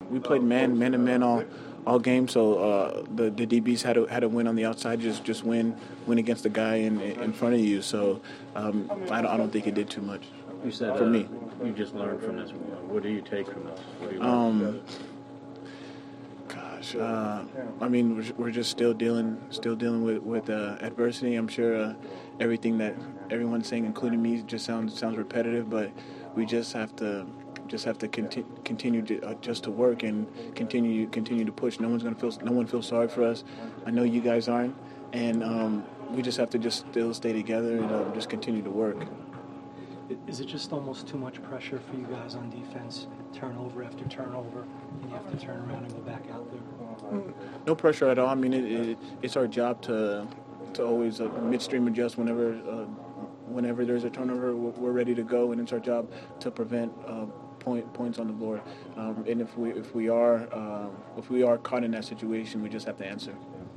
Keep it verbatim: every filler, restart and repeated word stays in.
we played man man to man all all game. So uh, the the D Bs had to had to win on the outside. Just just win win against the guy in in front of you. So um, I don't I don't think it did too much. You said for uh, me. You just learned from this. What do you take from this? What do you learn? Um, gosh, uh, I mean, we're, we're just still dealing, still dealing with with uh, adversity. I'm sure uh, everything that everyone's saying, including me, just sounds sounds repetitive. But we just have to, just have to conti- continue to, uh, just to work and continue continue to push. No one's gonna feel, no one feels sorry for us. I know you guys aren't, and um, we just have to just still stay together and um, just continue to work. Is it just almost too much pressure for you guys on defense, turnover after turnover, and you have to turn around and go back out there? No pressure at all. I mean, it, it, it's our job to to always uh, midstream adjust whenever uh, whenever there's a turnover. We're, we're ready to go, and it's our job to prevent uh, point points on the board. Um, and if we if we are uh, if we are caught in that situation, we just have to answer.